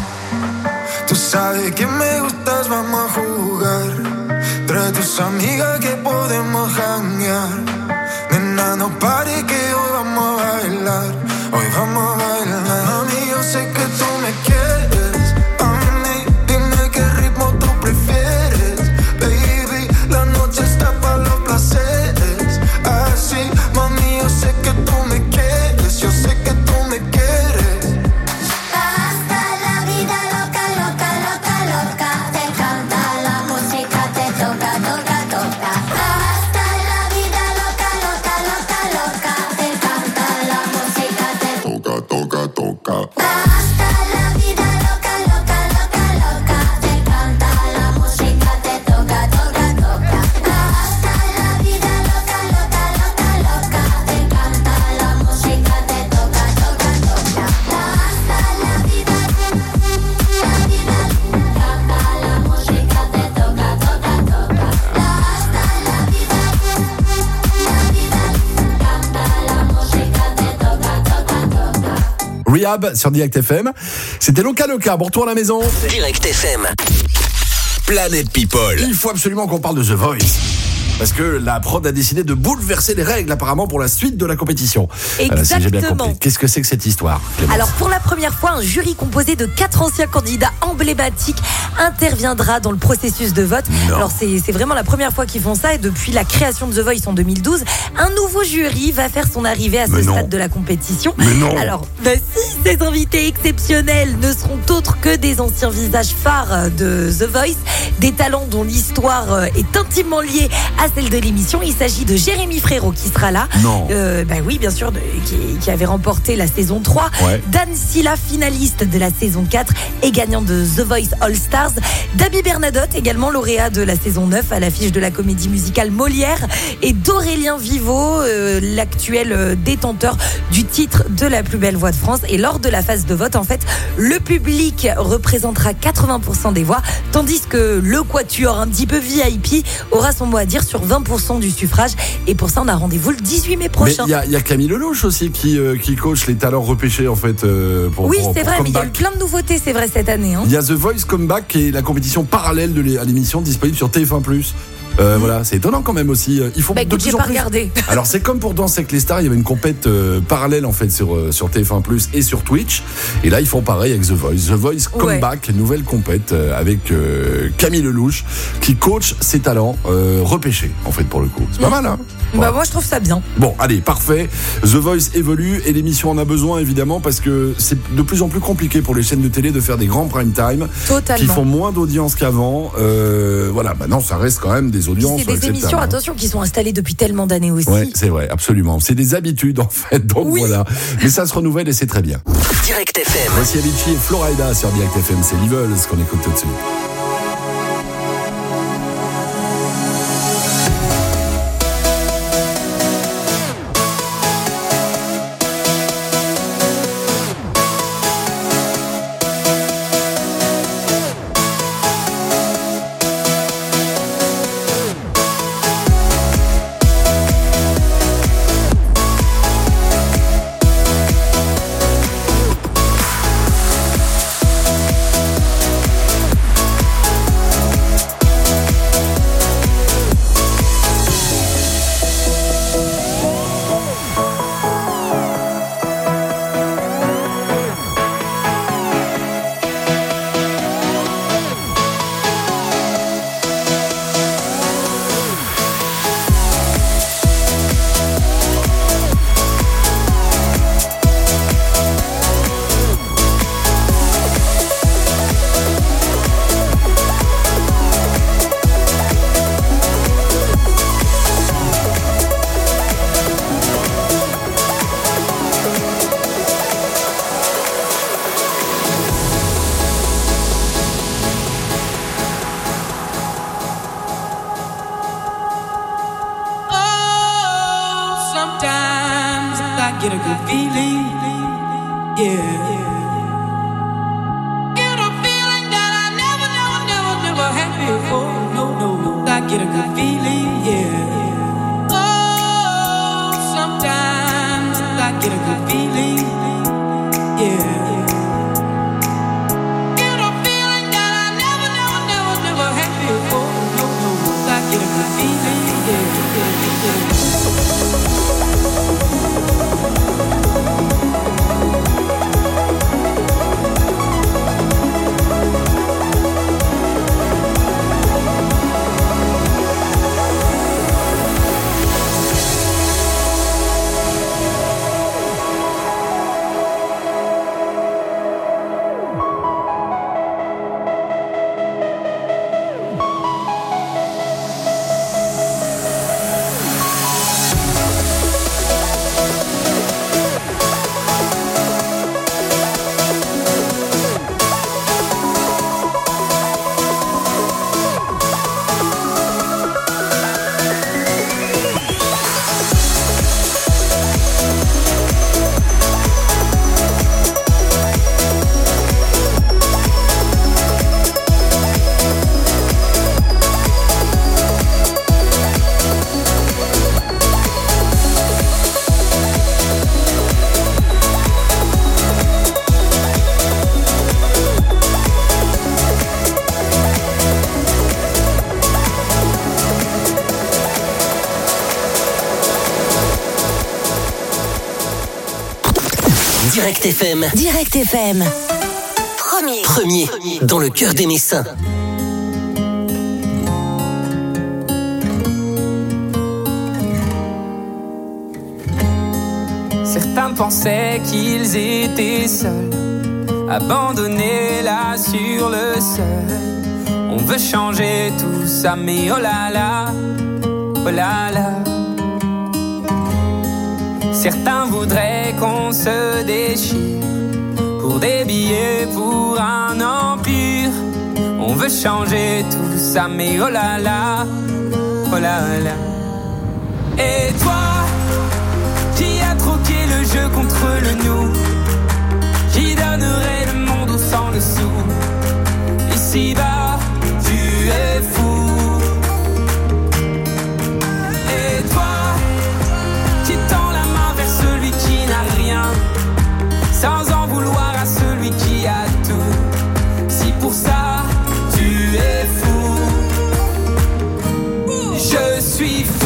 Tú sabes que me gustas, vamos a jugar. Trae tus amigas que podemos janguear. Nena, no pare que hoy vamos a bailar. Hoy vamos a bailar. Mami, yo sé que tú me quieres. A mí, dime qué ritmo tú prefieres. Baby, la noche está para los placeres. Así, mami, yo sé que tú me quieres. Yo sé que tú me quieres. Hasta la vida loca, loca, loca, loca. Te canta la música, te toca, toca, toca. Rehab sur Direct FM. C'était Loca. Bon retour à la maison. Direct FM. Planète People. Il faut absolument qu'on parle de The Voice. Parce que la prod a décidé de bouleverser les règles apparemment pour la suite de la compétition. Exactement. Si j'ai bien compris. Qu'est-ce que c'est que cette histoire, Clémence ? Alors pour la première fois, un jury composé de 4 anciens candidats emblématiques interviendra dans le processus de vote. Non. Alors c'est vraiment la première fois qu'ils font ça et depuis la création de The Voice en 2012, un nouveau jury va faire son arrivée à ce stade de la compétition. Mais non. Alors si ces invités exceptionnels ne seront autres que des anciens visages phares de The Voice, des talents dont l'histoire est intimement liée à celle de l'émission. Il s'agit de Jérémy Frérot qui sera là. Non. Oui, bien sûr, qui avait remporté la saison 3. Ouais. Dan Silla, finaliste de la saison 4 et gagnant de The Voice All Stars. Dabi Bernadotte, également lauréat de la saison 9 à l'affiche de la comédie musicale Molière. Et d'Aurélien Viveau, l'actuel détenteur du titre de la plus belle voix de France. Et lors de la phase de vote, en fait, le public représentera 80% des voix, tandis que le quatuor un petit peu VIP aura son mot à dire sur 20% du suffrage. Et pour ça, on a rendez-vous le 18 mai prochain. Mais il y a Camille Lelouch aussi qui coach les talents repêchés en fait. Oui, c'est vrai, mais il y a eu plein de nouveautés, c'est vrai, cette année. Il y a The Voice Comeback qui est la compétition parallèle à l'émission disponible sur TF1+. Voilà, c'est étonnant quand même aussi. Il faut écoute, j'ai pas regardé. Alors c'est comme pour Danser avec les stars, il y avait une compète parallèle en fait sur TF1+ et sur Twitch. Et là ils font pareil avec The Voice Comeback, nouvelle compète avec Camille Lelouch qui coach ses talents repêchés en fait pour le coup. C'est pas mal, hein. Voilà. Moi je trouve ça bien. Bon, allez, parfait. The Voice évolue et l'émission en a besoin évidemment parce que c'est de plus en plus compliqué pour les chaînes de télé de faire des grands prime time qui font moins d'audience qu'avant. Voilà, maintenant ça reste quand même des audiences. C'est des émissions, attention, qui sont installées depuis tellement d'années aussi. Ouais, c'est vrai, absolument. C'est des habitudes en fait, donc voilà. Mais ça se renouvelle et c'est très bien. Direct FM. Voici Avicii et Florida sur Direct FM. C'est Level, ce qu'on écoute tout de suite. get a good feeling, yeah. Get a feeling that I never had before. No, I get a good feeling, yeah. Oh, sometimes I get a good feeling, yeah. Get a feeling that I never had before. No, I get a good feeling, yeah. Direct FM. Direct FM. Premier dans le cœur des Messins. Certains pensaient qu'ils étaient seuls, abandonnés là sur le seuil. On veut changer tout ça, mais oh là là, oh là là. Certains voudraient qu'on se déchire pour des billets, pour un empire. On veut changer tout ça, mais oh là là, oh là là. Et toi, qui a troqué le jeu contre le nous, qui donnerait le monde au sang le sou. Ici-bas, tu es fou. Et toi, qui tend la main vers celui qui n'a rien, sans en vouloir à celui qui a tout. Si pour ça, tu es fou, je suis fou.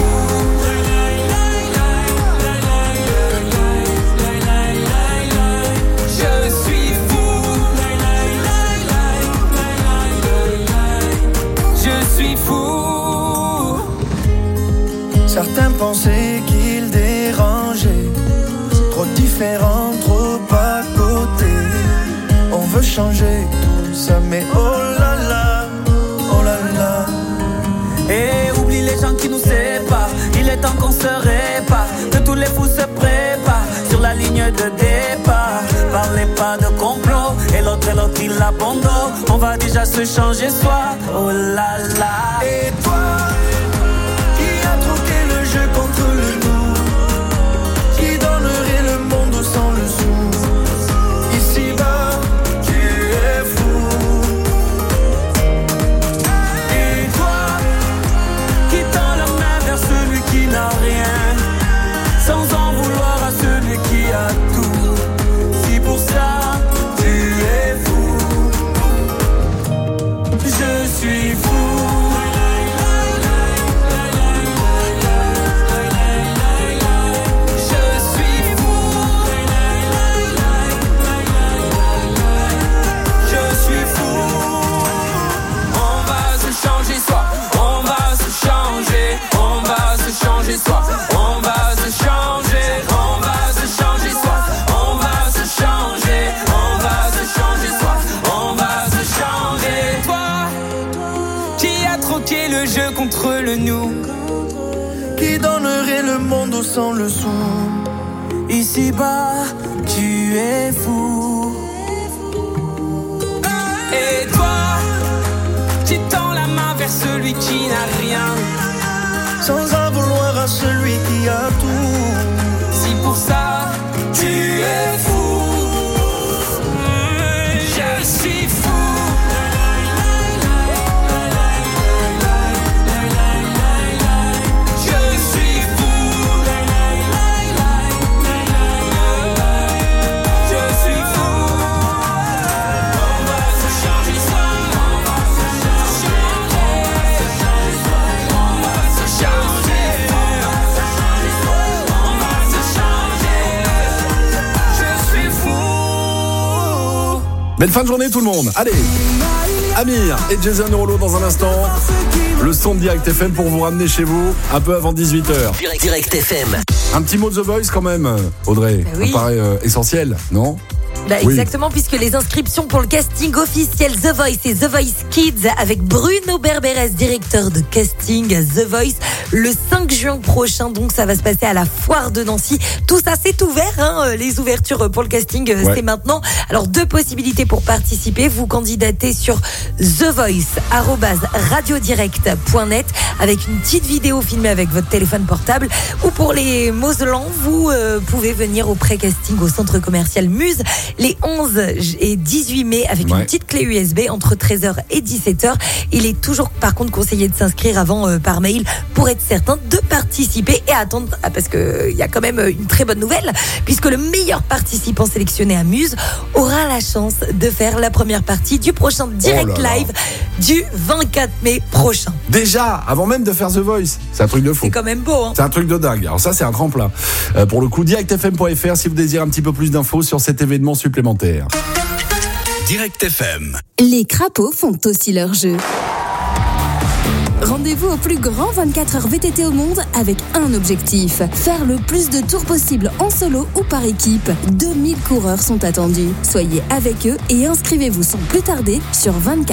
Certains pensaient qu'ils dérangeaient, trop différents, trop à côté. On veut changer tout ça, mais oh là là, oh là là. Et oublie les gens qui nous séparent, il est temps qu'on se répare, que tous les fous se préparent sur la ligne de départ. Parlez pas de complot, et l'autre il abandonne. On va déjà se changer soi, oh là là. Et toi, contre le nous, qui donnerait le monde sans le sou. Ici-bas, tu es fou. Et toi, qui tend la main vers celui qui n'a rien, sans en vouloir à celui qui a tout. Si pour ça, tu es fou, je suis fou. Contre le nous, qui donnerait le monde sans le sou. Ici-bas, tu es fou. Et toi, qui tends la main vers celui qui n'a rien, sans en vouloir à celui qui a tout. Si pour ça, tu es fou, je suis fou. Belle fin de journée tout le monde. Allez, Amir et Jason Derulo dans un instant. Le son de Direct FM pour vous ramener chez vous un peu avant 18h. Direct FM. Un petit mot de The Voice quand même, Audrey. Oui. Ça paraît essentiel, non ? Oui. Exactement, puisque les inscriptions pour le casting officiel The Voice et The Voice Kids avec Bruno Berberes, directeur de casting The Voice, le 5 juin prochain. Donc ça va se passer à la foire de Nancy. Tout ça c'est ouvert, hein, les ouvertures pour le casting c'est maintenant. Alors 2 possibilités pour participer. Vous candidatez sur thevoice@radiodirect.net avec une petite vidéo filmée avec votre téléphone portable. Ou pour les Moselans, vous pouvez venir au pré-casting au centre commercial Muse les 11 et 18 mai avec une petite clé USB entre 13h et 17h. Il est toujours par contre conseillé de s'inscrire avant par mail pour être certain de participer et attendre, parce qu'il y a quand même une très bonne nouvelle, puisque le meilleur participant sélectionné à Muse aura la chance de faire la première partie du prochain direct live du 24 mai prochain. Déjà, avant même de faire The Voice, c'est un truc de fou. C'est quand même beau, hein. C'est un truc de dingue. Alors ça, c'est un tremplin. Pour le coup, directfm.fr si vous désirez un petit peu plus d'infos sur cet événement supplémentaire. Direct FM. Les crapauds font aussi leur jeu. Rendez-vous au plus grand 24 heures VTT au monde avec un objectif, faire le plus de tours possible en solo ou par équipe. 2000 coureurs sont attendus. Soyez avec eux et inscrivez-vous sans plus tarder sur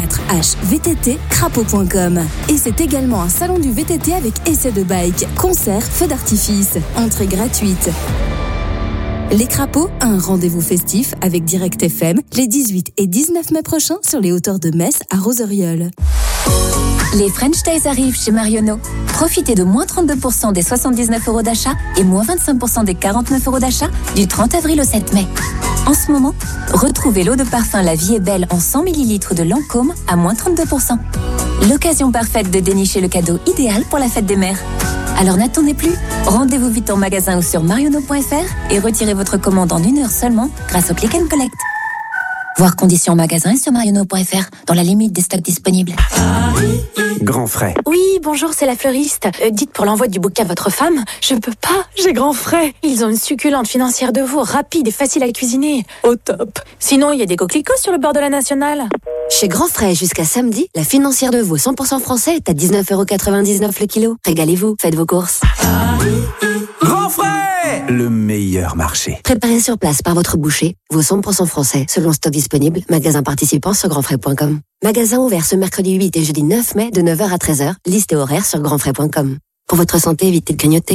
24hvttcrapaud.com. Et c'est également un salon du VTT avec essai de bike, concerts, feux d'artifice, entrée gratuite. Les crapauds, un rendez-vous festif avec Direct FM les 18 et 19 mai prochains sur les hauteurs de Metz à Roseuriol. Les French Days arrivent chez Marionneau. Profitez de moins 32% des 79 € d'achat et moins 25% des 49 € d'achat du 30 avril au 7 mai. En ce moment, retrouvez l'eau de parfum La Vie est Belle en 100 ml de Lancôme à moins 32%. L'occasion parfaite de dénicher le cadeau idéal pour la fête des mères. Alors n'attendez plus, rendez-vous vite en magasin ou sur marionneau.fr et retirez votre commande en 1 heure seulement grâce au Click and Collect. Voir conditions en magasin et sur marionneau.fr dans la limite des stocks disponibles. Grand frais. Oui, bonjour, c'est la fleuriste. Dites pour l'envoi du bouquet à votre femme, je peux pas, j'ai grand frais. Ils ont une succulente financière de veau, rapide et facile à cuisiner. Au top. Sinon, il y a des coquelicots sur le bord de la Nationale. Chez Grand Frais, jusqu'à samedi, la financière de veau 100% français est à 19,99 € le kilo. Régalez-vous, faites vos courses. Grand frais, le meilleur marché. Préparé sur place par votre boucher, veau 100% français, selon stock disponible, magasin participant sur grandfrais.com. Magasin ouvert ce mercredi 8 et jeudi 9 mai de 9h à 13h, liste et horaire sur grandfrais.com. Pour votre santé, évitez de grignoter.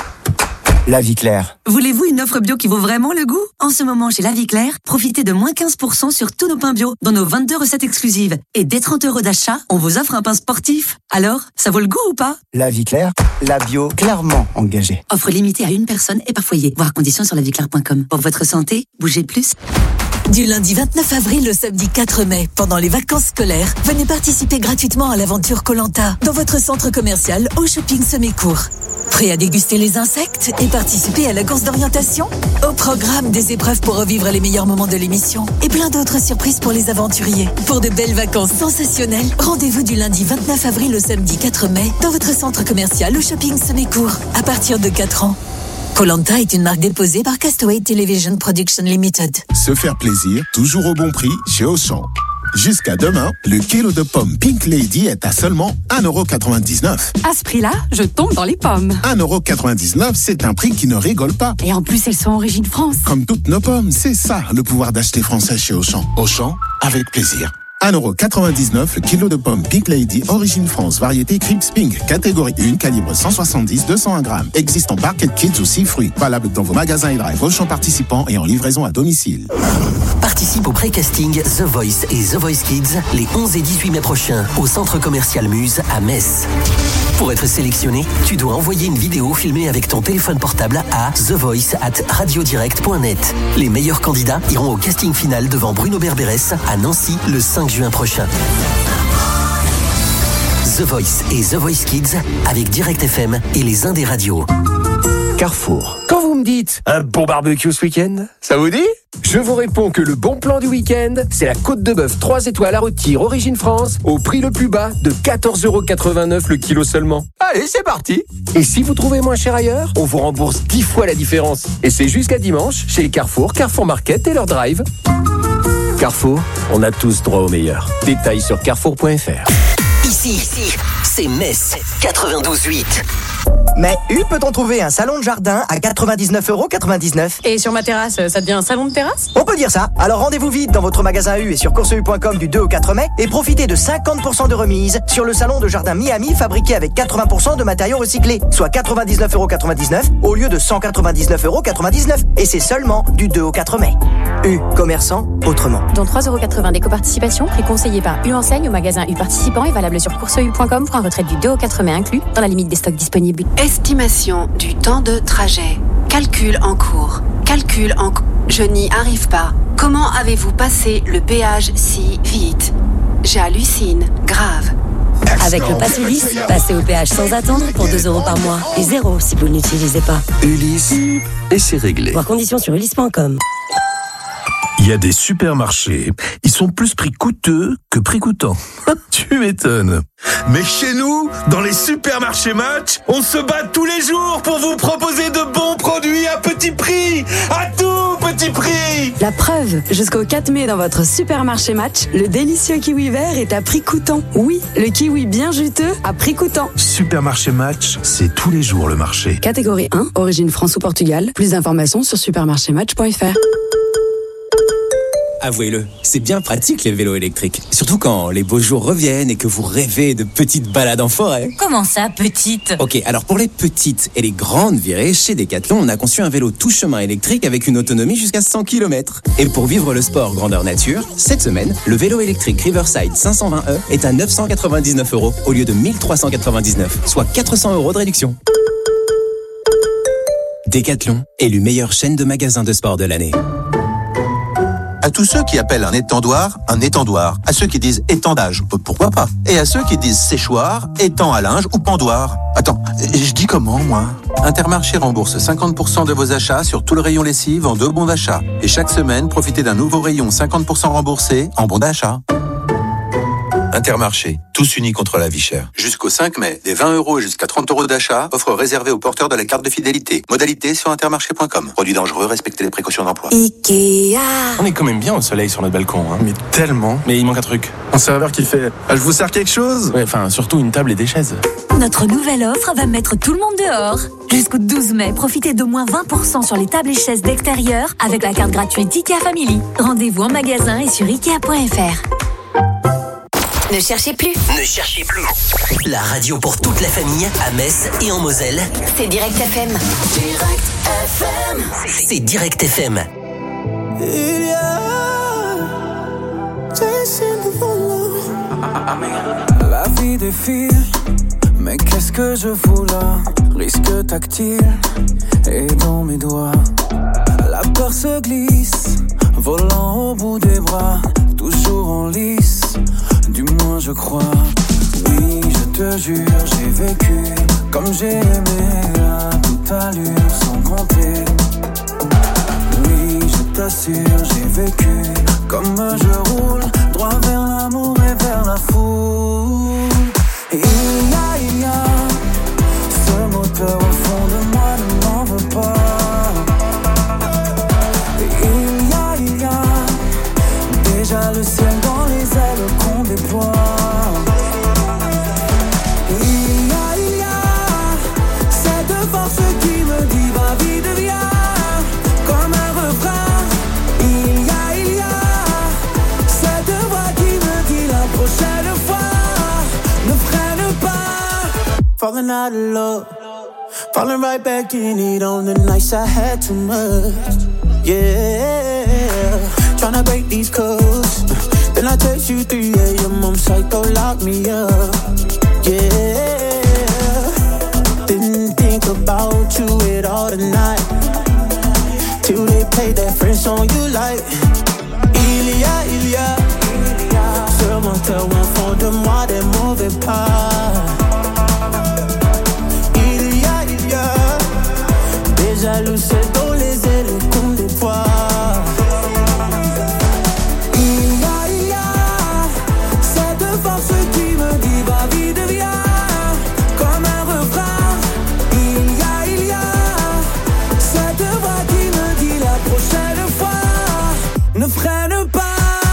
La Vie Claire. Voulez-vous une offre bio qui vaut vraiment le goût ? En ce moment, chez La Vie Claire, profitez de moins 15% sur tous nos pains bio dans nos 22 recettes exclusives. Et dès 30 € d'achat, on vous offre un pain sportif. Alors, ça vaut le goût ou pas ? La Vie Claire, la bio clairement engagée. Offre limitée à une personne et par foyer. Voir conditions sur laviclaire.com. Pour votre santé, bougez plus. Du lundi 29 avril au samedi 4 mai, pendant les vacances scolaires, venez participer gratuitement à l'aventure Koh-Lanta dans votre centre commercial au shopping Semécourt. Prêt à déguster les insectes et participer à la course d'orientation ? Au programme, des épreuves pour revivre les meilleurs moments de l'émission et plein d'autres surprises pour les aventuriers. Pour de belles vacances sensationnelles, rendez-vous du lundi 29 avril au samedi 4 mai dans votre centre commercial au shopping Semécourt, à partir de 4 ans. Koh-Lanta est une marque déposée par Castaway Television Production Limited. Se faire plaisir, toujours au bon prix chez Auchan. Jusqu'à demain, le kilo de pommes Pink Lady est à seulement 1,99 €. À ce prix-là, je tombe dans les pommes. 1,99 €, c'est un prix qui ne rigole pas. Et en plus, elles sont origine France. Comme toutes nos pommes, c'est ça le pouvoir d'acheter français chez Auchan. Auchan, avec plaisir. 1,99 € le kilo de pommes Pink Lady, origine France, variété Crips Pink, catégorie 1, calibre 170-201 grammes. Existe en Barquette Kids ou 6 fruits. Valable dans vos magasins et drive Auchan participants et en livraison à domicile. Participe au pré-casting The Voice et The Voice Kids les 11 et 18 mai prochains au centre commercial Muse à Metz. Pour être sélectionné, tu dois envoyer une vidéo filmée avec ton téléphone portable à thevoice@radiodirect.net. Les meilleurs candidats iront au casting final devant Bruno Berberès à Nancy le 5 juin prochain. The Voice et The Voice Kids avec Direct FM et les Indés Radio. Carrefour. Quand vous me dites un bon barbecue ce week-end, ça vous dit ? Je vous réponds que le bon plan du week-end, c'est la côte de bœuf 3 étoiles à rôtir origine France au prix le plus bas de 14,89 € le kilo seulement. Allez, c'est parti. Et si vous trouvez moins cher ailleurs, on vous rembourse 10 fois la différence. Et c'est jusqu'à dimanche chez Carrefour, Carrefour Market et leur drive. Carrefour, on a tous droit au meilleur. Détails sur carrefour.fr. Ici, c'est Metz 92.8. Mais peut-on trouver un salon de jardin à 99,99 €? Et sur ma terrasse, ça devient un salon de terrasse? On peut dire ça. Alors rendez-vous vite dans votre magasin U et sur courseu.com du 2 au 4 mai et profitez de 50% de remise sur le salon de jardin Miami fabriqué avec 80% de matériaux recyclés, soit 99,99 € au lieu de 199,99 €. Et c'est seulement du 2 au 4 mai. U, commerçant autrement. Dont 3,80 € d'éco-participation, prix conseillé par U Enseigne au magasin U participant et valable sur courseu.com pour un retrait du 2 au 4 mai inclus dans la limite des stocks disponibles. Estimation du temps de trajet. Calcul en cours. Je n'y arrive pas. Comment avez-vous passé le péage si vite? J'hallucine. Grave. Avec le pass Ulysse, passez au péage sans attendre pour 2 € par mois. Et 0 si vous ne l'utilisez pas. Ulysse, et c'est réglé. Voir conditions sur ulysse.com. Il y a des supermarchés, ils sont plus prix coûteux que prix coûtant. Tu m'étonnes. Mais chez nous, dans les supermarchés Match, on se bat tous les jours pour vous proposer de bons produits à petit prix. À tout petit prix. La preuve, jusqu'au 4 mai dans votre supermarché Match, le délicieux kiwi vert est à prix coûtant. Oui, le kiwi bien juteux à prix coûtant. Supermarché Match, c'est tous les jours le marché. Catégorie 1, origine France ou Portugal. Plus d'informations sur supermarchématch.fr. Avouez-le, c'est bien pratique les vélos électriques. Surtout quand les beaux jours reviennent et que vous rêvez de petites balades en forêt. Comment ça, petite? Ok, alors pour les petites et les grandes virées, chez Decathlon, on a conçu un vélo tout chemin électrique avec une autonomie jusqu'à 100 km. Et pour vivre le sport grandeur nature, cette semaine, le vélo électrique Riverside 520e est à 999 € au lieu de 1399, soit 400 € de réduction. Decathlon, élu meilleure chaîne de magasins de sport de l'année. À tous ceux qui appellent un étendoir, à ceux qui disent étendage, pourquoi pas, et à ceux qui disent séchoir, étang à linge ou pendoir. Attends, je dis comment, moi? Intermarché rembourse 50% de vos achats sur tout le rayon lessive en 2 bons d'achat. Et chaque semaine, profitez d'un nouveau rayon 50% remboursé en bons d'achat. Intermarché, tous unis contre la vie chère. Jusqu'au 5 mai, des 20 € et jusqu'à 30 € d'achat, offre réservée aux porteurs de la carte de fidélité. Modalité sur intermarché.com. Produit dangereux, respectez les précautions d'emploi. Ikea. On est quand même bien au soleil sur notre balcon, hein. Mais tellement. Mais il manque un truc. Un serveur qui fait « Je vous sers quelque chose ?» Ouais, enfin, surtout une table et des chaises. Notre nouvelle offre va mettre tout le monde dehors. Jusqu'au 12 mai, profitez d'au moins 20% sur les tables et chaises d'extérieur avec la carte gratuite IKEA Family. Rendez-vous en magasin et sur Ikea.fr. Ne cherchez plus. Ne cherchez plus. La radio pour toute la famille à Metz et en Moselle. C'est Direct FM. Direct FM. C'est Direct FM. Il y a la vie défile, mais qu'est-ce que je fous là? Risque tactile et dans mes doigts. La peur se glisse, volant au bout des bras, toujours en lice. Du moins je crois. Oui, je te jure, j'ai vécu comme j'ai aimé à toute allure sans compter. Oui, je t'assure, j'ai vécu comme je roule droit vers l'amour et vers la foule. Et il y a ce moteur au fond de moi, ne m'en veux pas. Et il y a déjà le ciel dans les ailes qu'on déploie. Il y a cette force qui me dit va vite viens, comme un refrain. Il y a cette voix qui me dit la prochaine fois ne freine pas. Falling out of love, falling right back in it on the nights I had too much. Yeah, tryna break these codes. Then I text you 3 a.m. I'm psycho, lock me up. Yeah, didn't think about you at all tonight, till they played that French song you like. Il y a ce moteur au fond de moi, des mauvais pas. Il y a des jaloux, c'est dans les ailes qu'on déploie. Ne freine pas.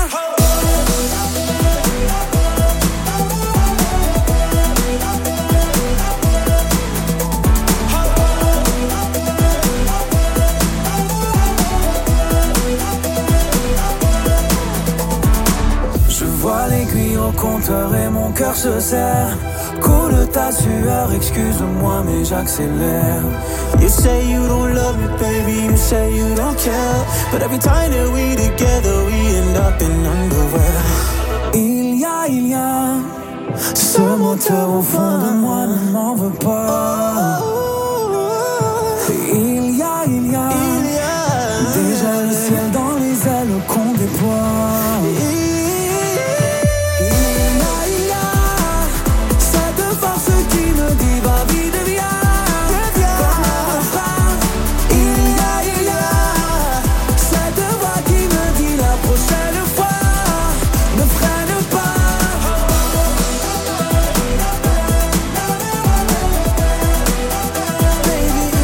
Je vois l'aiguille au compteur et mon cœur se serre. Coule ta sueur, excuse-moi mais j'accélère. You say you don't love me, baby, you say you don't care. But every time that we together, we end up in underwear. Il y a ce moteur au fond de moi, ne m'en veux pas.